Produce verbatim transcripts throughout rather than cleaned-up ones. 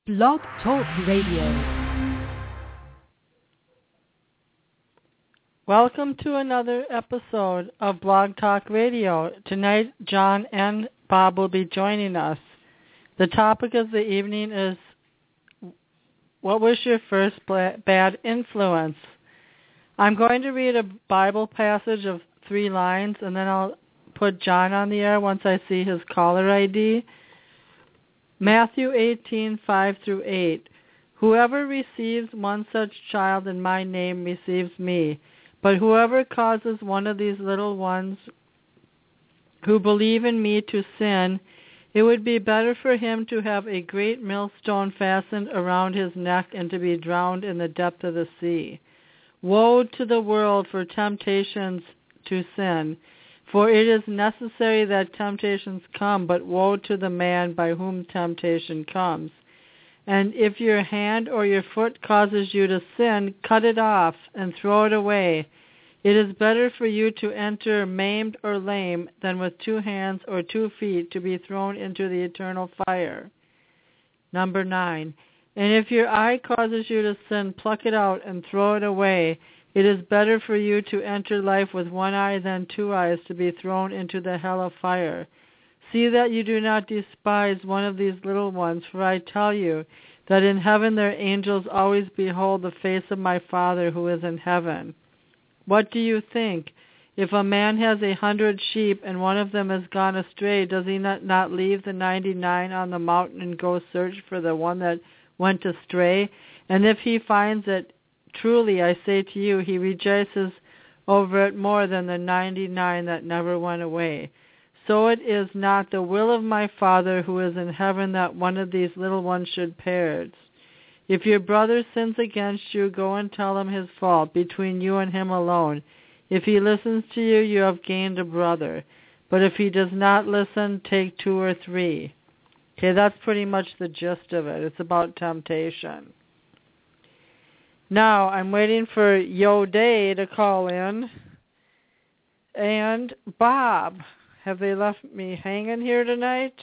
Blog Talk Radio. Welcome to another episode of Blog Talk Radio. Tonight, John and Bob will be joining us. The topic of the evening is, what was your first bad influence? I'm going to read a Bible passage of three lines, and then I'll put John on the air once I see his caller I D. Matthew eighteen, five through eight. Whoever receives one such child in my name receives me. But whoever causes one of these little ones who believe in me to sin, it would be better for him to have a great millstone fastened around his neck and to be drowned in the depth of the sea. Woe to the world for temptations to sin, for it is necessary that temptations come, but woe to the man by whom temptation comes. And if your hand or your foot causes you to sin, cut it off and throw it away. It is better for you to enter maimed or lame than with two hands or two feet to be thrown into the eternal fire. Number nine. And if your eye causes you to sin, pluck it out and throw it away. It is better for you to enter life with one eye than two eyes to be thrown into the hell of fire. See that you do not despise one of these little ones, for I tell you that in heaven their angels always behold the face of my Father who is in heaven. What do you think? If a man has a hundred sheep and one of them has gone astray, does he not, not leave the ninety-nine on the mountain and go search for the one that went astray? And if he finds it, truly, I say to you, he rejoices over it more than the ninety-nine that never went away. So it is not the will of my Father who is in heaven that one of these little ones should perish. If your brother sins against you, go and tell him his fault between you and him alone. If he listens to you, you have gained a brother. But if he does not listen, take two or three. Okay, that's pretty much the gist of it. It's about temptation. Now, I'm waiting for Yo Day to call in. And Bob. Have they left me hanging here tonight?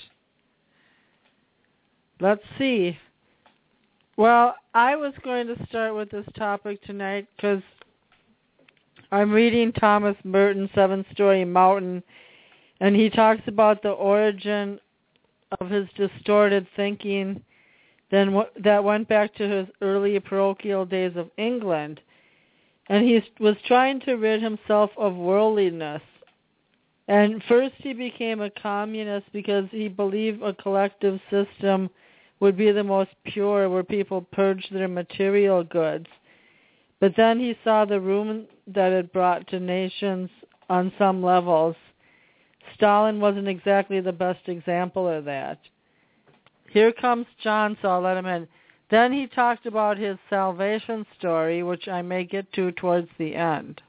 Let's see. Well, I was going to start with this topic tonight because I'm reading Thomas Merton's Seven Story Mountain, and he talks about the origin of his distorted thinking then that went back to his early parochial days of England. And he was trying to rid himself of worldliness. And first he became a communist because he believed a collective system would be the most pure, where people purged their material goods. But then he saw the ruin that it brought to nations on some levels. Stalin wasn't exactly the best example of that. Here comes John, so I'll let him in. Then he talked about his salvation story, which I may get to towards the end.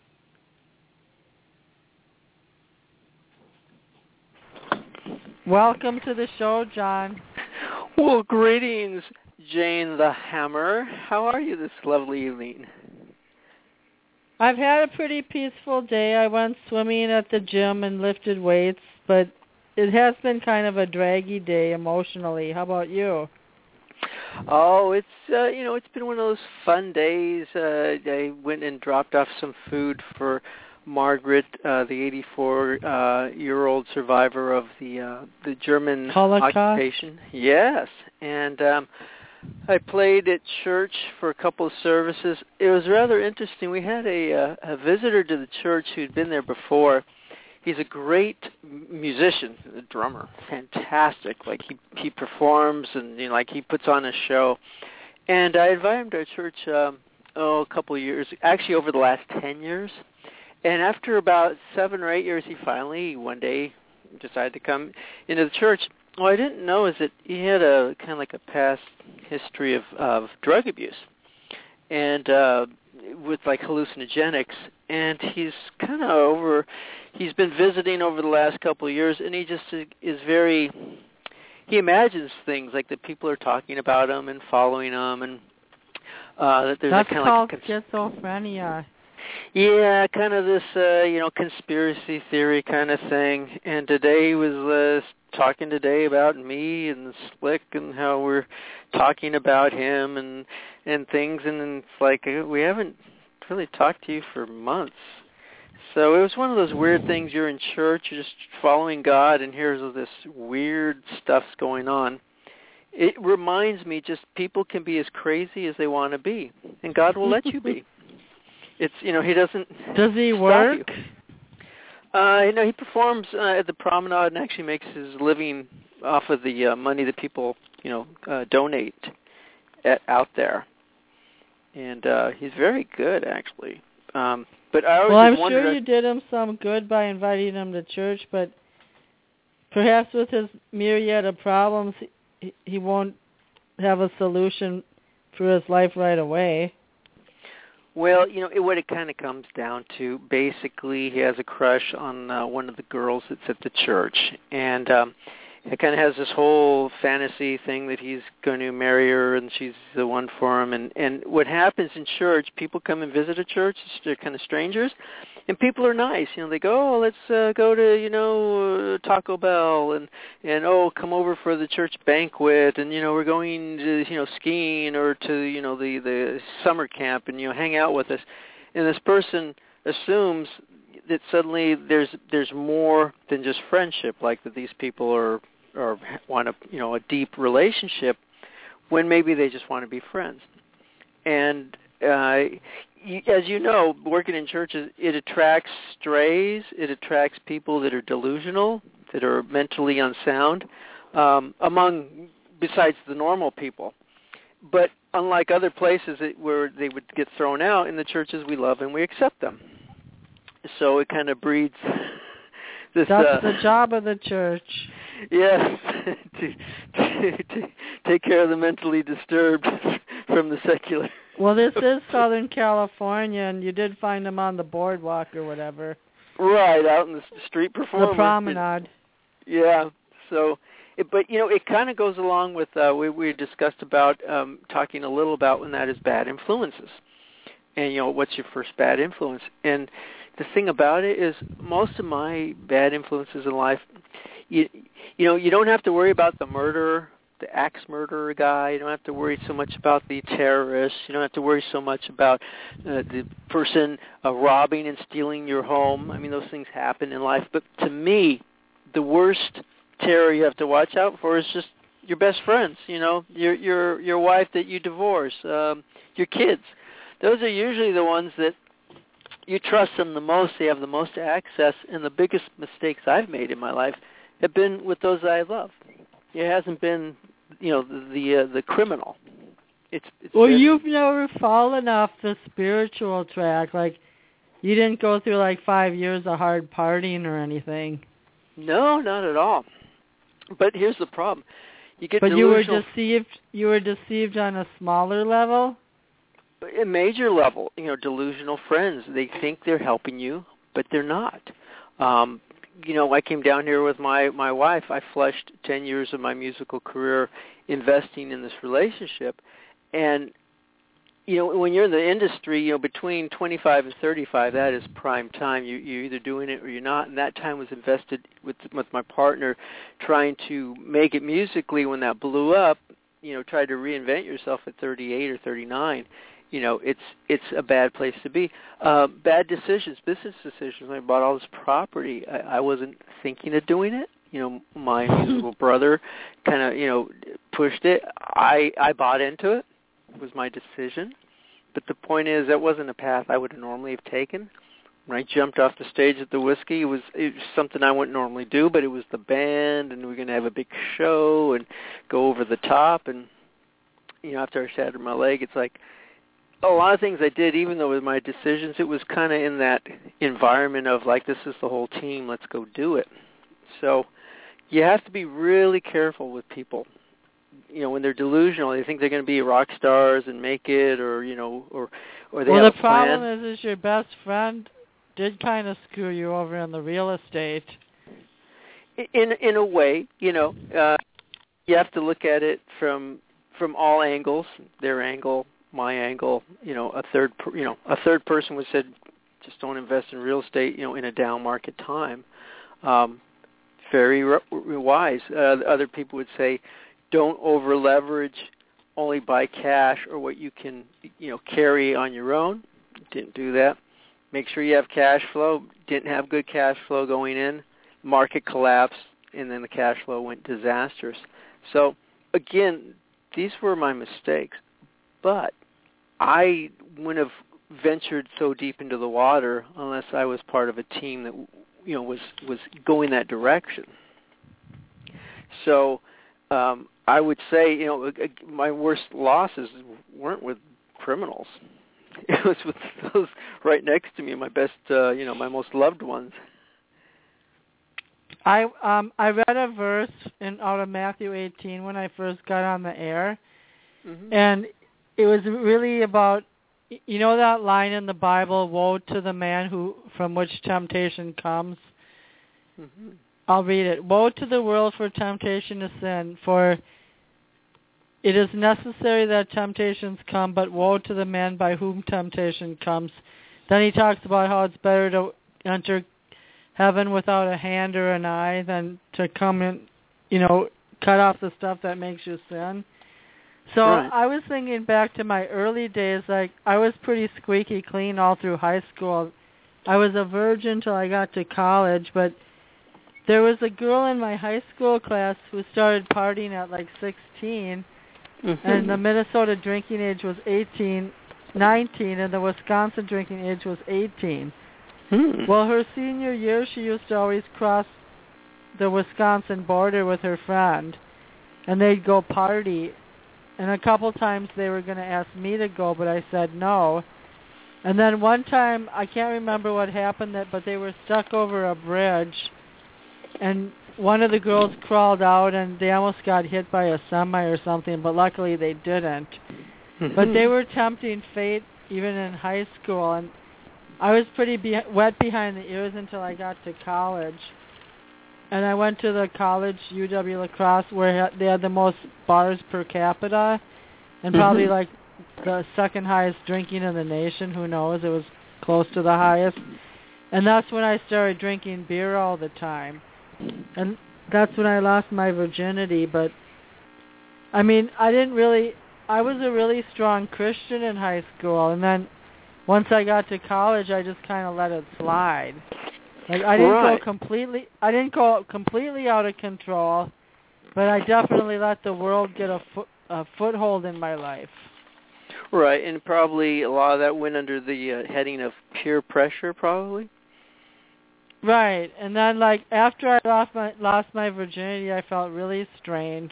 Welcome to the show, John. Well, greetings, Jane the Hammer. How are you this lovely evening? I've had a pretty peaceful day. I went swimming at the gym and lifted weights, but it has been kind of a draggy day emotionally. How about you? Oh, it's, uh, you know, it's been one of those fun days. Uh, I went and dropped off some food for Margaret, uh, the eighty-four-year-old uh, survivor of the uh, the German Holocaust? occupation. Yes, and um, I played at church for a couple of services. It was rather interesting. We had a, uh, a visitor to the church who'd been there before. He's a great musician, a drummer, fantastic. Like he he performs and you know, like he puts on a show. And I invited him to our church um, oh a couple of years, actually over the last ten years. And after about seven or eight years, he finally one day decided to come into the church. What I didn't know is that he had a kind of like a past history of, of drug abuse, and uh, with like hallucinogenics. And he's kind of over. He's been visiting over the last couple of years, and he just is very. He imagines things like that people are talking about him and following him, and uh, that there's That's a kind called of like schizophrenia. Yeah, kind of this, uh, you know, conspiracy theory kind of thing. And today he was uh, talking today about me and Slick and how we're talking about him and and things, and it's like we haven't really talked to you for months. So it was one of those weird things. You're in church, you're just following God, and here's all this weird stuff's going on. It reminds me just people can be as crazy as they want to be, and God will let you be. It's, you know, he doesn't Does he stop work? You. Uh, you know, he performs uh, at the Promenade and actually makes his living off of the uh, money that people, you know, uh, donate at, out there. And uh, he's very good, actually. Um, but I always well, I'm wondered, sure you did him some good by inviting him to church, but perhaps with his myriad of problems, he, he won't have a solution for his life right away. Well, you know, it, what it kind of comes down to, basically, he has a crush on uh, one of the girls that's at the church, and um, it kind of has this whole fantasy thing that he's going to marry her and she's the one for him. And, and what happens in church, people come and visit a church, they're kind of strangers, and people are nice. You know, they go, oh, let's uh, go to, you know, uh, Taco Bell, and, and, oh, come over for the church banquet, and, you know, we're going to, you know, skiing or to, you know, the, the summer camp, and, you know, hang out with us. And this person assumes that suddenly there's there's more than just friendship, like that these people are or want a, you know, a deep relationship, when maybe they just want to be friends. And uh, as you know, working in churches, it attracts strays. It attracts people that are delusional, that are mentally unsound, um, among besides the normal people. But unlike other places that, where they would get thrown out, in the churches we love and we accept them. So it kind of breeds this. That's uh, the job of the church. Yes, to, to, to take care of the mentally disturbed from the secular. Well, this is Southern California, and you did find them on the boardwalk or whatever. Right, out in the street performer. The promenade. Yeah, so, it, but, you know, it kind of goes along with, uh, we, we discussed about, um, talking a little about when that is bad influences. And, you know, what's your first bad influence? And the thing about it is most of my bad influences in life, you, you know, you don't have to worry about the murderer, the axe murderer guy. You don't have to worry so much about the terrorists. You don't have to worry so much about uh, the person uh, robbing and stealing your home. I mean, those things happen in life. But to me, the worst terror you have to watch out for is just your best friends, you know, your your your wife that you divorce, um, your kids. Those are usually the ones that you trust them the most. They have the most access, and the biggest mistakes I've made in my life have been with those I love. It hasn't been, you know, the the, uh, the criminal. It's, it's well, been, you've never fallen off the spiritual track. Like, you didn't go through like five years of hard partying or anything. No, not at all. But here's the problem: you get But delusional. you were deceived. You were deceived on a smaller level. A major level, you know, delusional friends. They think they're helping you, but they're not. Um, you know, I came down here with my, my wife. I flushed ten years of my musical career investing in this relationship. And, you know, when you're in the industry, you know, between twenty-five and thirty-five, that is prime time. You, you're either doing it or you're not. And that time was invested with with my partner trying to make it musically. When that blew up, you know, try to reinvent yourself at thirty-eight or thirty-nine. You know, it's it's a bad place to be. Uh, bad decisions, business decisions. When I bought all this property, I, I wasn't thinking of doing it. You know, my musical brother kind of, you know, pushed it. I I bought into it. It was my decision. But the point is, that wasn't a path I would normally have taken. When I jumped off the stage at the Whiskey, it was, it was something I wouldn't normally do, but it was the band, and we were going to have a big show and go over the top. And, you know, after I shattered my leg, it's like, a lot of things I did, even though with my decisions, it was kind of in that environment of like, this is the whole team, let's go do it. So you have to be really careful with people. You know, when they're delusional, they think they're going to be rock stars and make it, or, you know, or or they well, have the a plan. problem is, is your best friend did kind of screw you over in the real estate. In in a way, you know, uh, you have to look at it from from all angles, their angle, my angle, you know, a third, per, you know, a third person would said, just don't invest in real estate, you know, in a down market time. Um, very wise. Uh, other people would say, don't over leverage. Only buy cash or what you can, you know, carry on your own. Didn't do that. Make sure you have cash flow. Didn't have good cash flow going in. Market collapsed, and then the cash flow went disastrous. So, again, these were my mistakes. But I wouldn't have ventured so deep into the water unless I was part of a team that, you know, was, was going that direction. So, um, I would say, you know, my worst losses weren't with criminals. It was with those right next to me, my best, uh, you know, my most loved ones. I um I read a verse in out of Matthew eighteen when I first got on the air, mm-hmm. and it was really about, you know, that line in the Bible, "Woe to the man who from which temptation comes." Mm-hmm. I'll read it. "Woe to the world for temptation to sin, for it is necessary that temptations come, but woe to the man by whom temptation comes." Then he talks about how it's better to enter heaven without a hand or an eye than to come in, you know, cut off the stuff that makes you sin. So right. I was thinking back to my early days, like I was pretty squeaky clean all through high school. I was a virgin till I got to college, but there was a girl in my high school class who started partying at like sixteen, mm-hmm. and the Minnesota drinking age was eighteen, nineteen, and the Wisconsin drinking age was eighteen. Hmm. Well, her senior year, she used to always cross the Wisconsin border with her friend, and they'd go party. And a couple times they were going to ask me to go, but I said no. And then one time, I can't remember what happened, that, but they were stuck over a bridge, and one of the girls crawled out, and they almost got hit by a semi or something, but luckily they didn't. Mm-hmm. But they were tempting fate even in high school, and I was pretty be- wet behind the ears until I got to college. And I went to the college, U W La Crosse, where they had the most bars per capita, and probably mm-hmm. like the second highest drinking in the nation. Who knows? It was close to the highest. And that's when I started drinking beer all the time. And that's when I lost my virginity. But, I mean, I didn't really... I was a really strong Christian in high school, and then once I got to college, I just kind of let it slide. Like I didn't right. go completely. I didn't go completely out of control, but I definitely let the world get a, fo- a foothold in my life. Right, and probably a lot of that went under the uh, heading of peer pressure, probably. Right, and then like after I lost my lost my virginity, I felt really strange.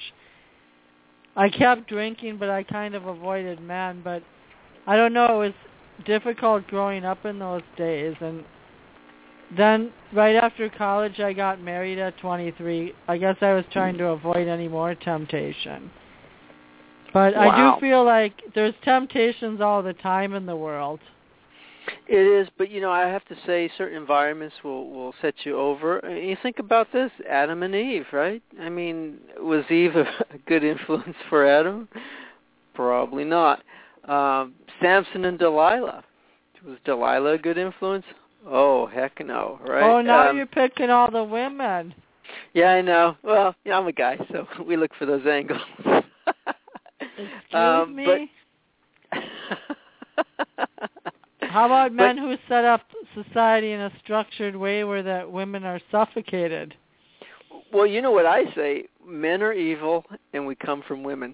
I kept drinking, but I kind of avoided men. But I don't know. It was difficult growing up in those days, and then right after college I got married at twenty-three. I guess I was trying to avoid any more temptation. But wow. I do feel like there's temptations all the time in the world. It is, but you know, I have to say certain environments will, will set you over. You think about this, Adam and Eve, right? I mean, was Eve a good influence for Adam? Probably not. Um, Samson and Delilah. Was Delilah a good influence? Oh, heck no, right? Oh, now um, you're picking all the women. Yeah, I know. Well, yeah, I'm a guy, so we look for those angles. Excuse um, me? But how about men but, who set up society in a structured way where that women are suffocated? Well, you know what I say. Men are evil, and we come from women.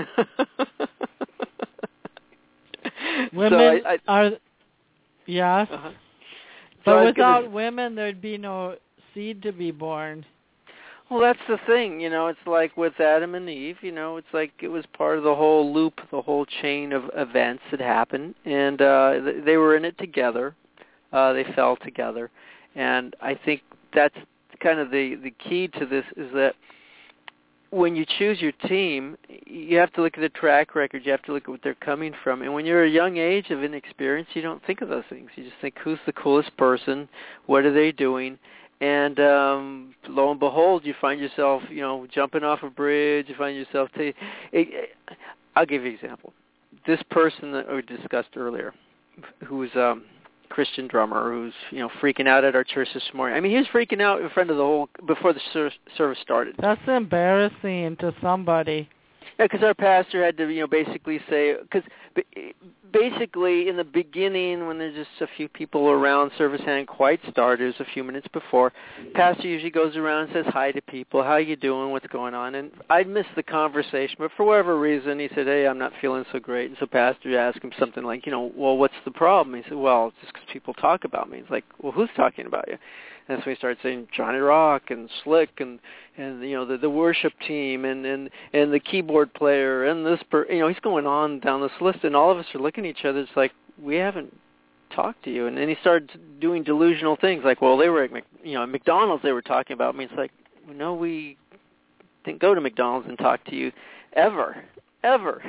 Women so I, I, are... Yes. Uh-huh. But so without gonna, women, there'd be no seed to be born. Well, that's the thing, you know, it's like with Adam and Eve, you know, it's like it was part of the whole loop, the whole chain of events that happened, and uh, they were in it together. Uh, they fell together. And I think that's kind of the, the key to this is that when you choose your team, you have to look at the track record. You have to look at what they're coming from. And when you're a young age of inexperience, you don't think of those things. You just think, who's the coolest person? What are they doing? And um, lo and behold, you find yourself, you know, jumping off a bridge. You find yourself. T- it, it, I'll give you an example. This person that we discussed earlier, who was um, Christian drummer who's, you know, freaking out at our church this morning. I mean, he was freaking out in front of the whole, before the ser- service started. That's embarrassing to somebody. Yeah, because our pastor had to, you know, basically say, because basically in the beginning, when there's just a few people around, service hadn't quite started, it was a few minutes before, pastor usually goes around and says hi to people, how you doing, what's going on, and I'd missed the conversation, but for whatever reason, he said, hey, I'm not feeling so great, and so pastor asked him something like, you know, well, what's the problem? He said, well, it's just because people talk about me. He's like, well, who's talking about you? And that's when he started saying Johnny Rock and Slick and, and you know, the, the worship team and, and, and the keyboard player and this, per, you know, he's going on down this list, and all of us are looking at each other. It's like, we haven't talked to you. And then he started doing delusional things like, well, they were at, Mc, you know, at McDonald's they were talking about me. It's like, no, we didn't go to McDonald's and talk to you ever, ever.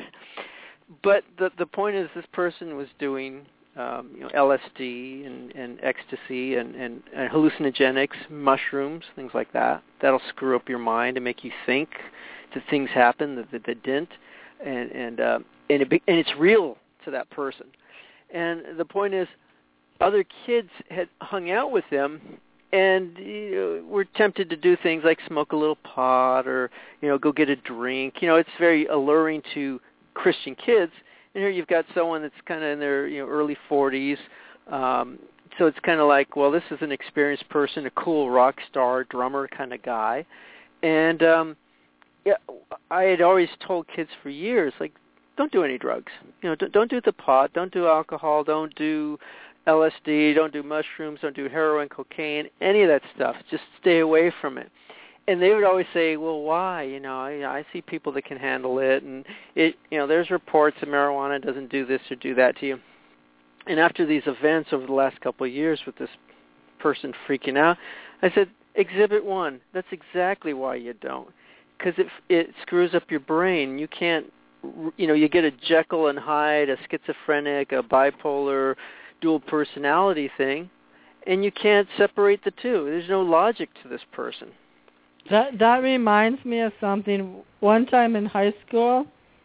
But the the point is this person was doing Um, you know, L S D and, and ecstasy and, and, and hallucinogenics, mushrooms, things like that. That'll screw up your mind and make you think that things happen that, that, that didn't, and and uh, and, it, and it's real to that person. And the point is, other kids had hung out with him and you know, were tempted to do things like smoke a little pot or you know go get a drink. You know, it's very alluring to Christian kids. And here you've got someone that's kind of in their you know early forties, um, so it's kind of like, well, this is an experienced person, a cool rock star, drummer kind of guy, and um, yeah, I had always told kids for years, like, don't do any drugs, you know, don't, don't do the pot, don't do alcohol, don't do L S D, don't do mushrooms, don't do heroin, cocaine, any of that stuff. Just stay away from it. And they would always say, well, why? You know, I, I see people that can handle it, and it, you know, there's reports that marijuana doesn't do this or do that to you. And after these events over the last couple of years with this person freaking out, I said, exhibit one, that's exactly why you don't, because it it screws up your brain. You can't, you know, you get a Jekyll and Hyde, a schizophrenic, a bipolar, dual personality thing, and you can't separate the two. There's no logic to this person. That that reminds me of something. One time in high school,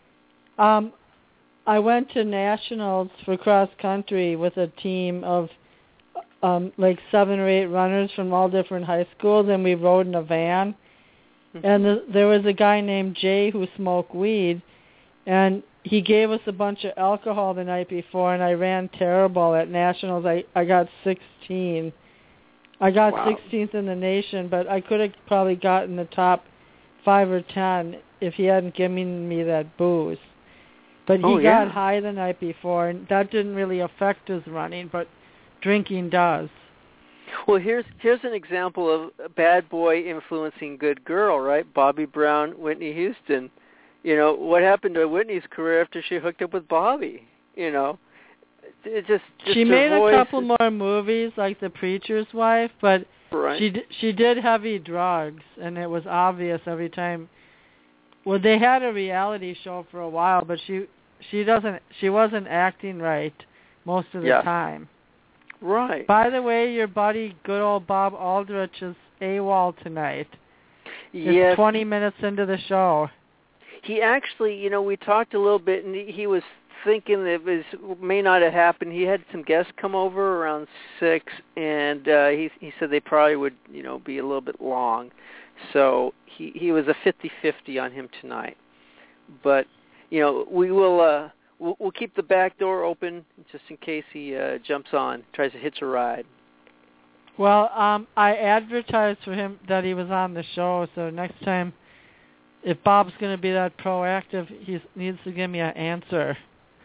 um, I went to nationals for cross country with a team of um, like seven or eight runners from all different high schools, and we rode in a van. Mm-hmm. And the, there was a guy named Jay who smoked weed, and he gave us a bunch of alcohol the night before, and I ran terrible at nationals. I, I got sixteen. I got wow. sixteenth in the nation, but I could have probably gotten the top five or ten if he hadn't given me that booze. But he oh, yeah. got high the night before, and that didn't really affect his running, but drinking does. Well, here's here's an example of a bad boy influencing good girl, right? Bobby Brown, Whitney Houston. You know, what happened to Whitney's career after she hooked up with Bobby? You know? It just, just she made voice. a couple more movies like The Preacher's Wife, but right. she she did heavy drugs, and it was obvious every time. Well, they had a reality show for a while, but she she doesn't she wasn't acting right most of the yes. time. Right. By the way, your buddy, good old Bob Aldrich, is AWOL tonight. Yes. It's twenty minutes into the show. He actually, you know, we talked a little bit, and he was thinking that it was, may not have happened. He had some guests come over around six, and uh, he he said they probably would, you know, be a little bit long. So he he was a fifty-fifty on him tonight. But you know, we will uh, we'll, we'll keep the back door open just in case he uh, jumps on, tries to hitch a ride. Well, um, I advertised for him that he was on the show, so next time, if Bob's going to be that proactive, he needs to give me an answer.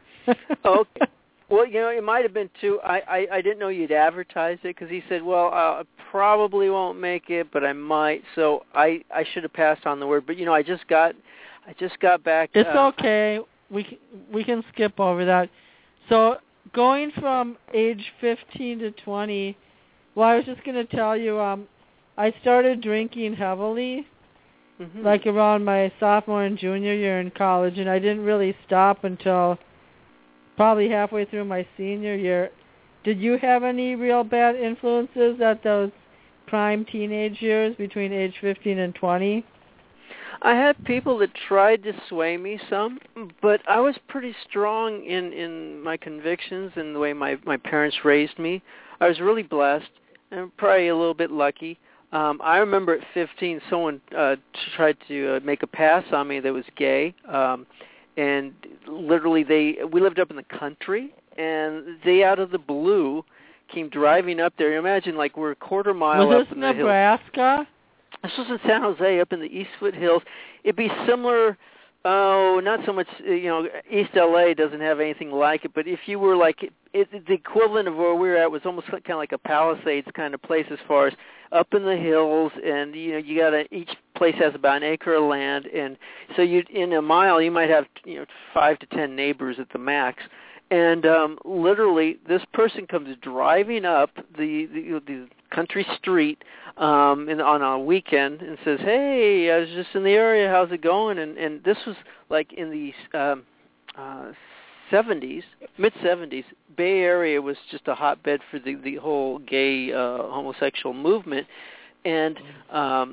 Okay. Well, you know, it might have been too. I, I, I didn't know you'd advertised it because he said, "Well, uh, I probably won't make it, but I might." So I, I should have passed on the word. But you know, I just got, I just got back. It's uh, okay. We can, we can skip over that. So going from age fifteen to twenty. Well, I was just going to tell you. Um, I started drinking heavily, mm-hmm. like around my sophomore and junior year in college, and I didn't really stop until probably halfway through my senior year. Did you have any real bad influences at those prime teenage years between age fifteen and twenty? I had people that tried to sway me some, but I was pretty strong in, in my convictions and the way my, my parents raised me. I was really blessed and probably a little bit lucky. Um, I remember at fifteen, someone uh, tried to uh, make a pass on me that was gay, um, and literally they we lived up in the country, and they out of the blue came driving up there. Imagine like we're a quarter mile was up this in the hills. Nebraska? This was in San Jose, up in the East Foothills. It'd be similar. Oh, not so much. You know, East L A doesn't have anything like it. But if you were like it, it, the equivalent of where we were at was almost kind of like a Palisades kind of place, as far as up in the hills, and you know, you got a, each place has about an acre of land, and so you in a mile you might have you know five to ten neighbors at the max. And um, literally, this person comes driving up the the, the country street um, in, on a weekend and says, "Hey, I was just in the area. How's it going?" And and this was like in the um, uh, seventies, mid seventies. Bay Area was just a hotbed for the the whole gay uh, homosexual movement, and um,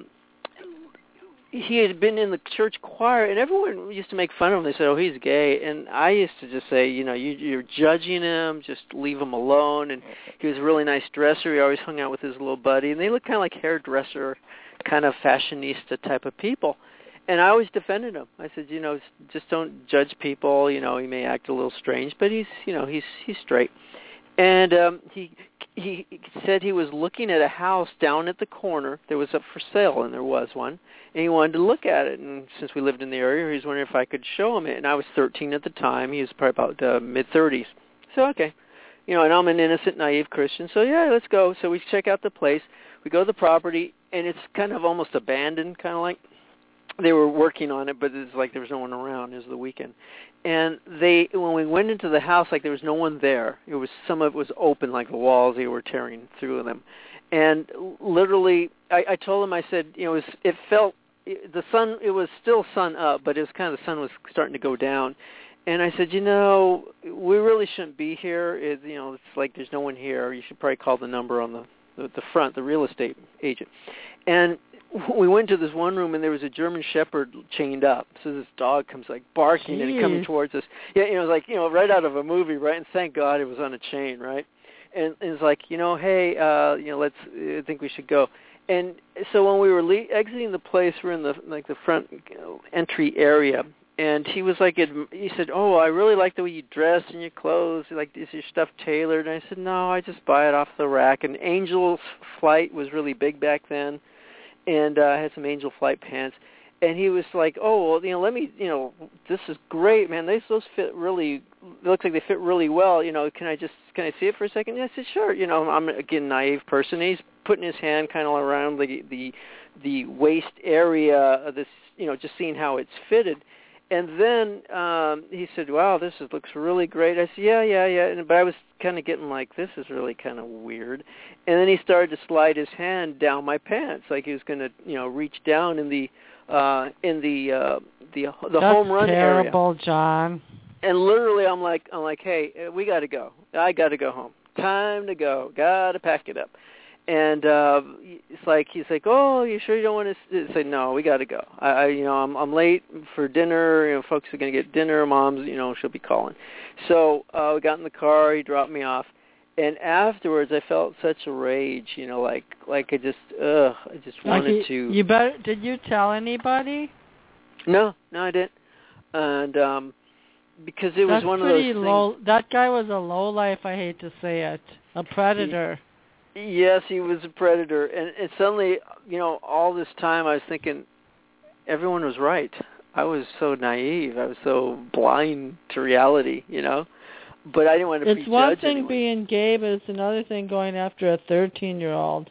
he had been in the church choir, and everyone used to make fun of him. They said, "Oh, he's gay," and I used to just say, you know, you, you're judging him, just leave him alone. And he was a really nice dresser. He always hung out with his little buddy, and they looked kind of like hairdresser, kind of fashionista type of people. And I always defended him. I said, you know, just don't judge people. You know, he may act a little strange, but he's, you know, he's he's straight. And um, he he said he was looking at a house down at the corner that was up for sale, and there was one. And he wanted to look at it. And since we lived in the area, he was wondering if I could show him it. And I was thirteen at the time. He was probably about uh, mid-thirties. So, okay. You know, and I'm an innocent, naive Christian. So, yeah, let's go. So we check out the place. We go to the property, and it's kind of almost abandoned, kind of like. They were working on it, but it's like there was no one around. It was the weekend. And they, when we went into the house, like there was no one there. It was, some of it was open, like the walls, they were tearing through them. And literally, I, I told them, I said, you know, it, was, it felt, it, the sun, it was still sun up, but it was kind of, the sun was starting to go down. And I said, you know, we really shouldn't be here. It, you know, it's like there's no one here. You should probably call the number on the, the, the front, the real estate agent. And we went to this one room, and there was a German Shepherd chained up. So this dog comes like barking Jeez. and coming towards us. Yeah, you know, it was like, you know, right out of a movie, right? And thank God it was on a chain, right? And, and it's like, you know, hey, uh, you know, let's. I think we should go. And so when we were le- exiting the place, we're in the like the front you know, entry area, and he was like, he said, "Oh, I really like the way you dress and your clothes. Like, is your stuff tailored?" And I said, "No, I just buy it off the rack." And Angel's Flight was really big back then. And uh, I had some Angel Flight pants, and he was like, "Oh, well, you know, let me, you know, this is great, man. These those fit really. It looks like they fit really well. You know, can I just can I see it for a second?" Yeah, I said, "Sure." You know, I'm again naive person. He's putting his hand kind of around the the the waist area of this, you know, just seeing how it's fitted. And then um, he said, "Wow, this is, looks really great." I said, "Yeah, yeah, yeah." And, but I was kind of getting like, this is really kind of weird. And then he started to slide his hand down my pants, like he was going to, you know, reach down in the uh, in the uh, the the That's home run area. That's terrible, John. And literally, I'm like, I'm like, hey, we got to go. I got to go home. Time to go. Got to pack it up. And uh, it's like he's like, "Oh, you sure you don't want to?" Say, "No, we got to go. I, I, you know, I'm I'm late for dinner. You know, folks are going to get dinner. Mom's, you know, she'll be calling." So uh, we got in the car. He dropped me off, and afterwards, I felt such a rage. You know, like like I just, ugh, I just wanted like you, to. You better. Did you tell anybody? No, no, I didn't. And um, because it was That's one of pretty those low. things. That guy was a low life. I hate to say it, a predator. He, Yes, he was a predator, and, and suddenly, you know, all this time I was thinking everyone was right. I was so naive. I was so blind to reality, you know. But I didn't want to it's prejudge one thing anyone. being gay, but it's another thing going after a thirteen-year-old.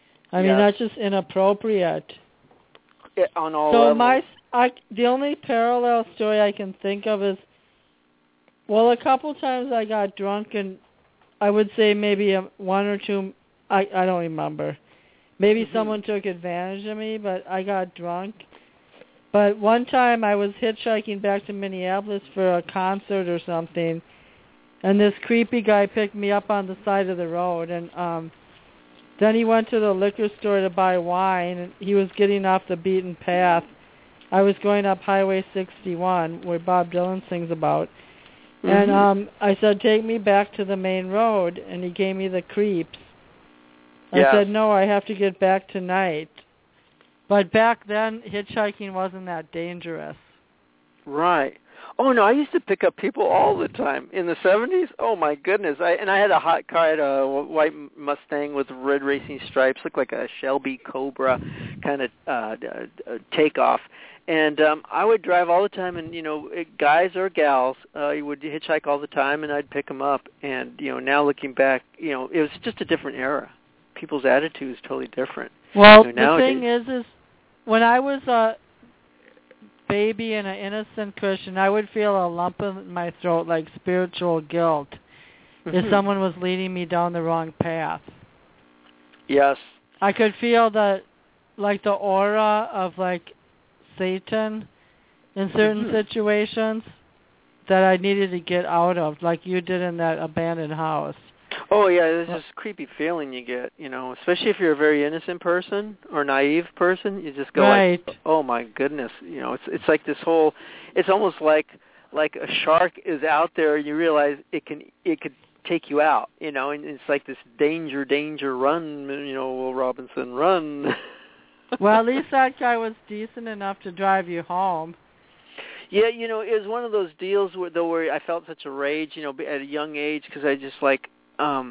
I mean, Yes. that's just inappropriate. Yeah, on all so levels. my, I, the only parallel story I can think of is, well, a couple times I got drunk, and I would say maybe a, one or two. I, I don't remember. Maybe mm-hmm. someone took advantage of me, but I got drunk. But one time I was hitchhiking back to Minneapolis for a concert or something, and this creepy guy picked me up on the side of the road, and um, then he went to the liquor store to buy wine, and he was getting off the beaten path. I was going up Highway sixty-one, where Bob Dylan sings about. Mm-hmm. And um, I said, take me back to the main road, and he gave me the creeps. I yeah. said, no, I have to get back tonight. But back then, hitchhiking wasn't that dangerous. Right. Oh, no, I used to pick up people all the time. In the seventies, oh, my goodness. I And I had a hot car. I had a white Mustang with red racing stripes, looked like a Shelby Cobra kind of uh, uh, takeoff. And um, I would drive all the time, and, you know, guys or gals, uh, you would hitchhike all the time, and I'd pick them up. And, you know, now looking back, you know, it was just a different era. People's attitude is totally different. Well, you know, the thing is, is when I was a baby and an innocent Christian, I would feel a lump in my throat like spiritual guilt mm-hmm. if someone was leading me down the wrong path. Yes. I could feel the, like the aura of, like, Satan in certain mm-hmm. situations that I needed to get out of, like you did in that abandoned house. Oh, yeah, there's this creepy feeling you get, you know, especially if you're a very innocent person or naive person. You just go right. like, oh, my goodness. You know, it's it's like this whole, it's almost like like a shark is out there and you realize it can it could take you out, you know, and it's like this danger, danger, run, you know, Will Robinson, run. Well, at least that guy was decent enough to drive you home. Yeah, you know, it was one of those deals where, though, where I felt such a rage, you know, at a young age, because I just, like, um,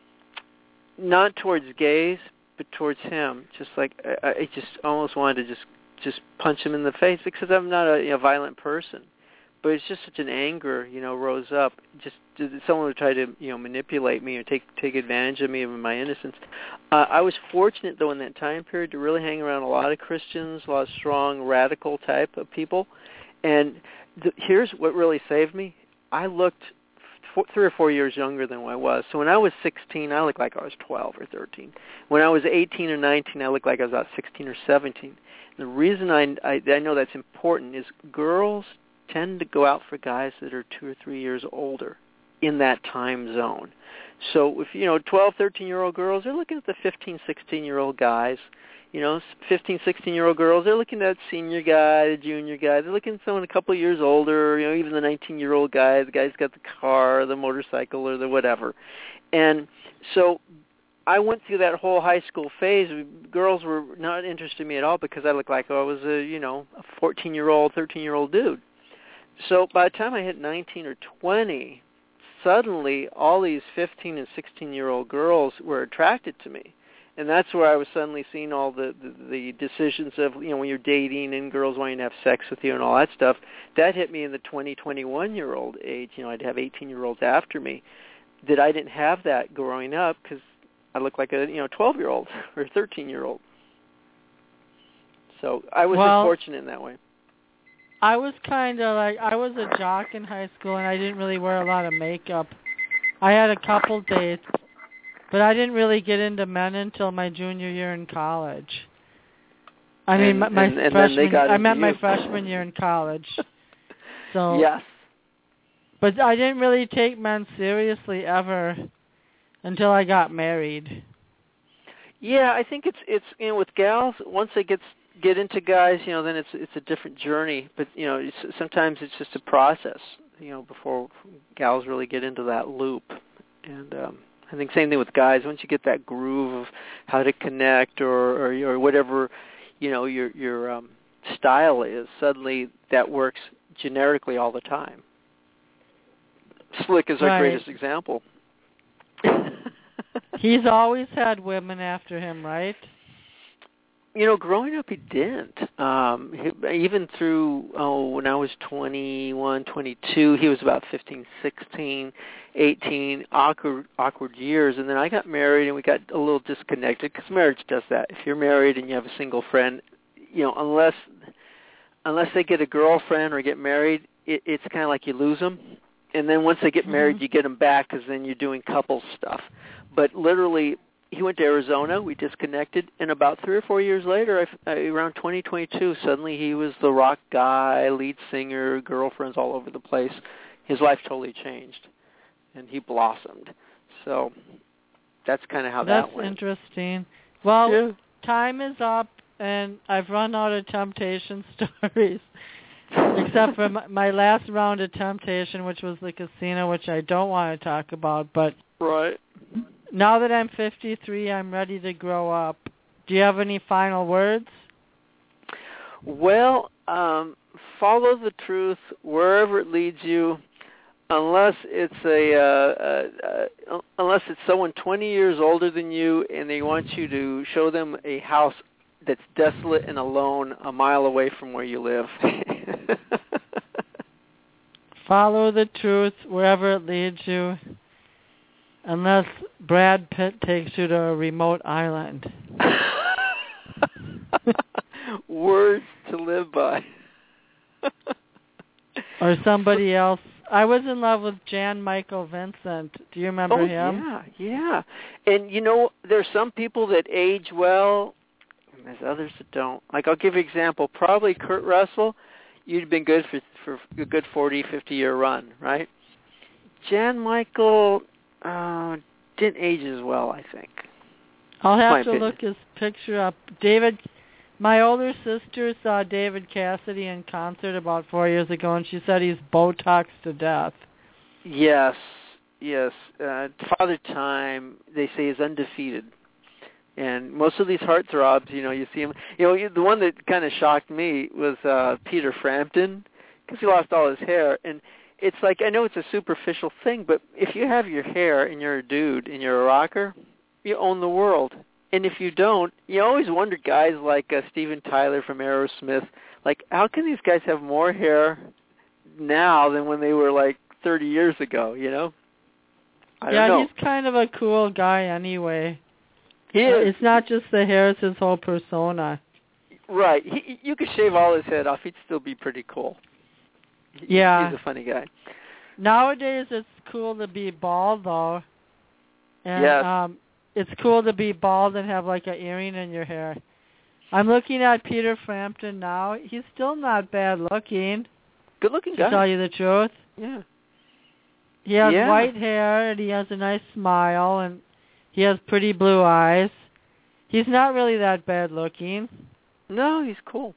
not towards gays, but towards him. Just, like, I, I just almost wanted to just, just punch him in the face, because I'm not a you know, violent person. But it's just such an anger, you know, rose up. Just someone would try to, you know, manipulate me or take take advantage of me and my innocence. Uh, I was fortunate, though, in that time period to really hang around a lot of Christians, a lot of strong, radical type of people. And th- here's what really saved me. I looked four, three or four years younger than what I was. So when I was sixteen, I looked like I was twelve or thirteen. When I was eighteen or nineteen, I looked like I was about sixteen or seventeen. And the reason I, I, I know that's important is girls tend to go out for guys that are two or three years older in that time zone. So if, you know, twelve, thirteen-year-old girls, they're looking at the fifteen, sixteen-year-old guys. You know, fifteen, sixteen-year-old girls, they're looking at senior guy, the junior guy. They're looking at someone a couple of years older, you know, even the nineteen-year-old guy, the guy's got the car, the motorcycle, or the whatever. And so I went through that whole high school phase. Girls were not interested in me at all because I looked like oh, I was a, you know, a fourteen-year-old, thirteen-year-old dude. So by the time I hit nineteen or twenty, suddenly all these fifteen and sixteen-year-old girls were attracted to me. And that's where I was suddenly seeing all the, the, the decisions of, you know, when you're dating and girls wanting to have sex with you and all that stuff. That hit me in the twenty, twenty-one-year-old age. You know, I'd have eighteen-year-olds after me. That I didn't have that growing up because I looked like a, you know, twelve-year-old or thirteen-year-old. So I was well, just fortunate in that way. I was kind of like, I was a jock in high school, and I didn't really wear a lot of makeup. I had a couple dates, but I didn't really get into men until my junior year in college. I and, mean, my, my and, and freshman, I into meant you. my freshman year in college. So yes. But I didn't really take men seriously ever until I got married. Yeah, I think it's, it's you know, with gals, once they get get into guys, you know, then it's it's a different journey. But, you know, it's, sometimes it's just a process, you know, before gals really get into that loop. And um, I think same thing with guys. Once you get that groove of how to connect or or, or whatever, you know, your your um, style is, suddenly that works generically all the time. Slick is our right. greatest example. He's always had women after him, right? You know, growing up, he didn't. Um, he, even through, oh, when I was twenty-one, twenty-two, he was about fifteen, sixteen, eighteen, awkward, awkward years. And then I got married, and we got a little disconnected, because marriage does that. If you're married and you have a single friend, you know, unless unless they get a girlfriend or get married, it, it's kind of like you lose them. And then once they get married, mm-hmm. you get them back, because then you're doing couples stuff. But literally, he went to Arizona, we disconnected, and about three or four years later, I, I, around twenty twenty-two, suddenly he was the rock guy, lead singer, girlfriends all over the place. His life totally changed, and he blossomed. So that's kind of how that's that went. That's interesting. Well, yeah. time is up, and I've run out of Temptation stories, except for my, my last round of Temptation, which was the casino, which I don't want to talk about. But right. Now that I'm fifty-three, I'm ready to grow up. Do you have any final words? Well, um, follow the truth wherever it leads you, unless it's a uh, uh, uh, unless it's someone twenty years older than you and they want you to show them a house that's desolate and alone a mile away from where you live. Follow the truth wherever it leads you, unless Brad Pitt takes you to a remote island. Words to live by. Or somebody else. I was in love with Jan Michael Vincent. Do you remember oh, him? yeah, yeah. And, you know, there's some people that age well, and there's others that don't. Like, I'll give you an example. Probably Kurt Russell, you'd been good for, for a good forty, fifty-year run, right? Jan Michael uh, didn't age as well, I think. I'll have My to opinion. look his picture up. David... My older sister saw David Cassidy in concert about four years ago, and she said he's Botoxed to death. Yes, yes. Uh, Father Time, they say, is undefeated. And most of these heartthrobs, you know, you see him. You know, the one that kind of shocked me was uh, Peter Frampton, because he lost all his hair. And it's like, I know it's a superficial thing, but if you have your hair and you're a dude and you're a rocker, you own the world. And if you don't, you always wonder, guys like uh, Steven Tyler from Aerosmith, like, how can these guys have more hair now than when they were like thirty years ago, you know? I yeah, don't know. he's kind of a cool guy anyway. He Uh, is. It's not just the hair, it's his whole persona. Right. He, you could shave all his head off. He'd still be pretty cool. He, Yeah. He's a funny guy. Nowadays, it's cool to be bald, though. And, Yes. um, it's cool to be bald and have, like, an earring in your hair. I'm looking at Peter Frampton now. He's still not bad looking, Good-looking to guy. tell you the truth. Yeah. He has Yeah. white hair, and he has a nice smile, and he has pretty blue eyes. He's not really that bad looking. No, he's cool.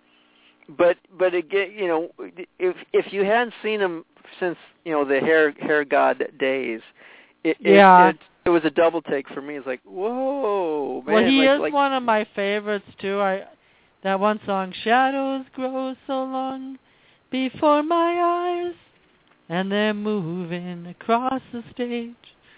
But but again, you know, if if you hadn't seen him since, you know, the hair hair god days, it Yeah. it, it, it was a double take for me. It's like, whoa, man. Well, he like, is like, one of my favorites too. I that one song, "Shadows grow so long before my eyes, and they're moving across the stage."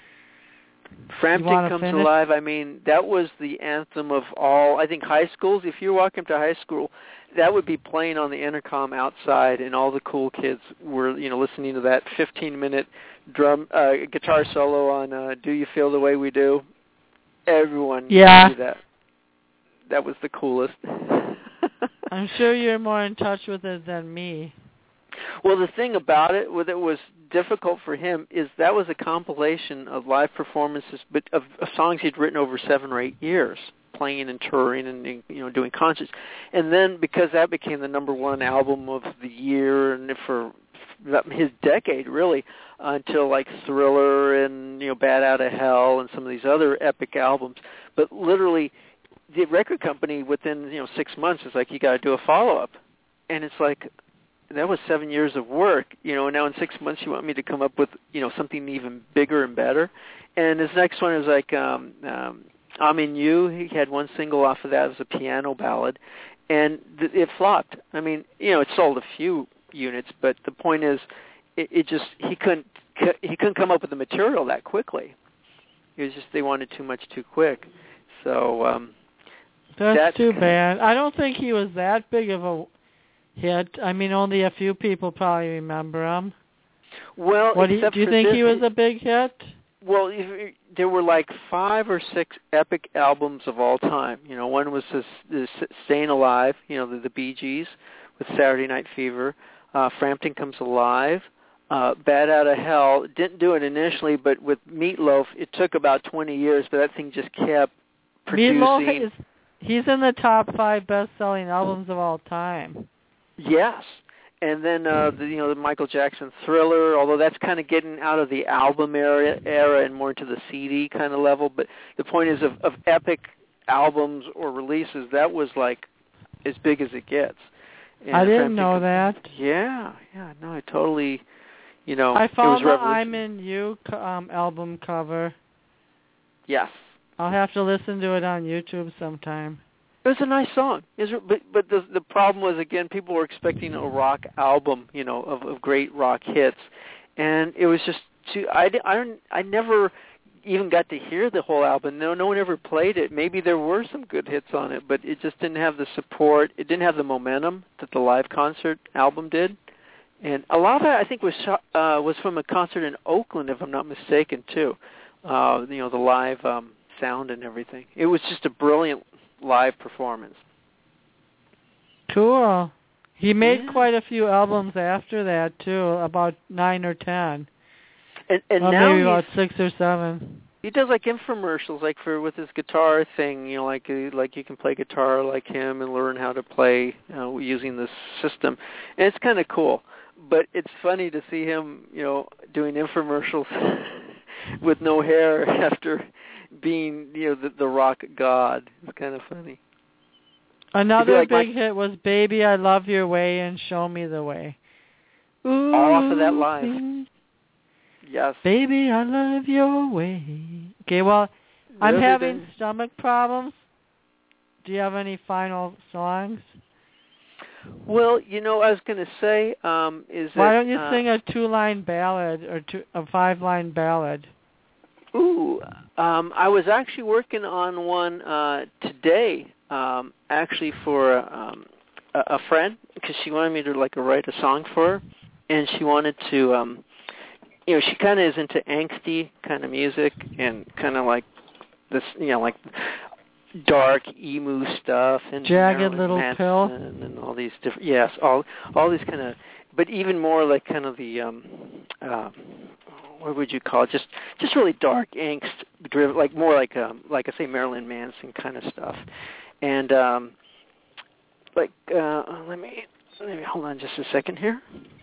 Frampton Comes finish? Alive, I mean, that was the anthem of all, I think, high schools. If you walk into high school, that would be playing on the intercom outside, and all the cool kids were, you know, listening to that fifteen-minute drum, uh, guitar solo on uh, Do You Feel the Way We Do? Everyone Yeah. knew that. That was the coolest. I'm sure you're more in touch with it than me. Well, the thing about it, what it was difficult for him, is that was a compilation of live performances, but of, of songs he'd written over seven or eight years, playing and touring and, you know, doing concerts. And then because that became the number one album of the year and for his decade, really, uh, until like Thriller and, you know, Bad Out of Hell and some of these other epic albums. But literally, the record company within, you know, six months is like, you got to do a follow-up. And it's like, that was seven years of work, you know, and now in six months you want me to come up with, you know, something even bigger and better. And his next one is like, um, um, I'm In You. He had one single off of that. It was a piano ballad. And th- it flopped. I mean, you know, it sold a few units, but the point is, it, it just, he couldn't, he couldn't come up with the material that quickly. It was just, they wanted too much too quick. So, um, That's, that's too kinda, bad. I don't think he was that big of a hit. I mean, only a few people probably remember him. Well, what do you, except do you for think this, he was a big hit? Well, if, there were like five or six epic albums of all time. You know, one was this, this Staying Alive, you know, the, the Bee Gees with Saturday Night Fever. Uh, Frampton Comes Alive. Uh, Bad Out of Hell. Didn't do it initially, but with Meatloaf, it took about twenty years, but that thing just kept producing. Meatloaf is, he's in the top five best-selling albums of all time. Yes. And then, uh, the, you know, the Michael Jackson Thriller, although that's kind of getting out of the album era, era and more into the C D kind of level. But the point is, of, of epic albums or releases, that was like as big as it gets. And I didn't know of, that. Yeah, yeah, no, I totally, you know, I it found was the I'm in You um, album cover. Yes. I'll have to listen to it on YouTube sometime. It was a nice song. It was, but but the the problem was, again, people were expecting a rock album, you know, of, of great rock hits, and it was just too. I I don't, I never even got to hear the whole album. No, no one ever played it. Maybe there were some good hits on it, but it just didn't have the support. It didn't have the momentum that the live concert album did. And a lot of that, I think, was shot, uh, was from a concert in Oakland, if I'm not mistaken, too. Uh, you know, the live um, sound and everything. It was just a brilliant live performance. Cool. He made Yeah. quite a few albums after that too, about nine or ten. And, and or now maybe about he's, six or seven. he does like infomercials, like for with his guitar thing. You know, like uh, like you can play guitar like him and learn how to play uh, using this system, and it's kind of cool. But it's funny to see him, you know, doing infomercials with no hair after being, you know, the, the rock god. It's kind of funny. Another like big my, hit was Baby I Love Your Way and Show Me the Way. Ooh, all off of that live. Yes. Baby I Love Your Way. Okay, well, I'm Every having day. stomach problems. Do you have any final songs? Well, you know, I was going to say um, is Why that, don't you uh, sing a two-line ballad or two, a five-line ballad? Ooh, um, I was actually working on one uh, today, um, actually for um, a, a friend, because she wanted me to like write a song for her, and she wanted to, um, you know, she kind of is into angsty kind of music and kind of like this, you know, like dark emu stuff and Jagged Marilyn Little Manson Pill and all these different, yes, all all these kind of, but even more like kind of the. Um, uh, what would you call it? Just, just really dark, angst-driven, like more like, um, like I say, Marilyn Manson kind of stuff. And um, like, uh, let me, let me hold on just a second here.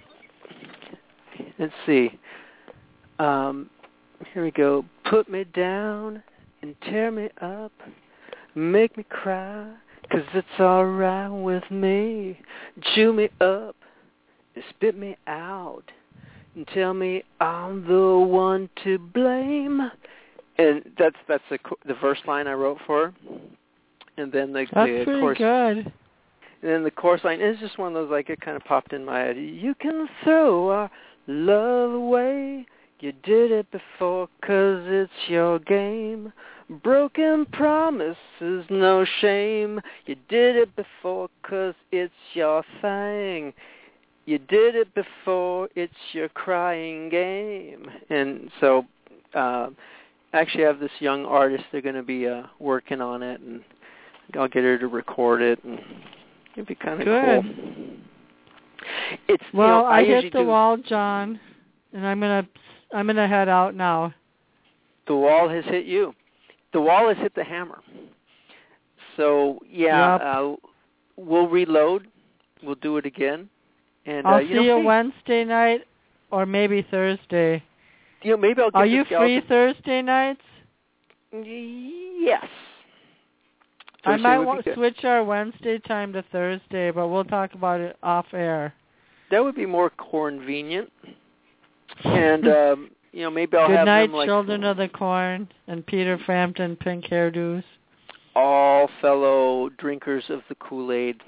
Let's see. Um, here we go. Put me down and tear me up, make me cry, 'cause it's all right with me. Chew me up and spit me out. And tell me I'm the one to blame. And that's that's the the verse line I wrote for her. And then the, That's the pretty chorus. good. And then the chorus line is just one of those, like, it kind of popped in my head. You can throw our love away. You did it before 'cause it's your game. Broken promises, no shame. You did it before 'cause it's your thing. You did it before, it's your crying game. And so, uh, actually I have this young artist, they're going to be uh, working on it, and I'll get her to record it, and it'd be kind of cool. It's, well, you know, I, I usually hit the do, wall, John, and I'm gonna I'm gonna head out now. The wall has hit you. The wall has hit the hammer. So, yeah, Yep. uh, we'll reload. We'll do it again. And, I'll uh, see you know, you hey, Wednesday night or maybe Thursday. You know, maybe I'll get Are the you skeleton. free Thursday nights? Yes. I Thursday might would wa- be good. switch our Wednesday time to Thursday, but we'll talk about it off air. That would be more convenient. And, um, you know, maybe I'll Good have night, them like Children of the Corn and Peter Frampton, Pink Hairdos. all fellow drinkers of the Kool-Aid.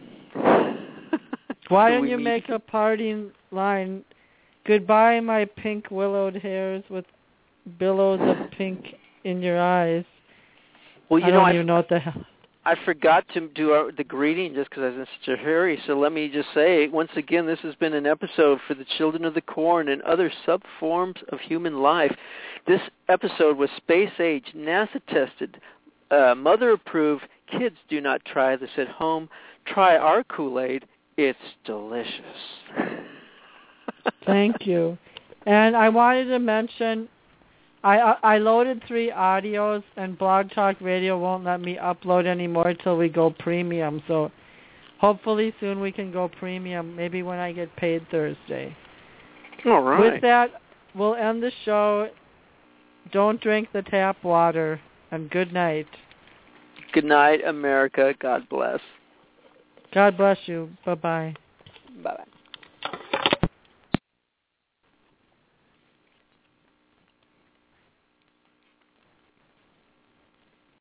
Why So don't we you meet- make a parting line? Goodbye, my pink willowed hairs with billows of pink in your eyes. Well, you I know, don't I, even know what the hell. I forgot to do our, the greeting just because I was in such a hurry. So let me just say, once again, this has been an episode for the Children of the Corn and other subforms of human life. This episode was space-age, NASA-tested, uh, mother-approved. Kids, do not try this at home. Try our Kool-Aid. It's delicious. Thank you. And I wanted to mention, I, I I loaded three audios, and Blog Talk Radio won't let me upload anymore till we go premium. So hopefully soon we can go premium, maybe when I get paid Thursday. All right. With that, we'll end the show. Don't drink the tap water, and good night. Good night, America. God bless. God bless you. Bye-bye. Bye-bye.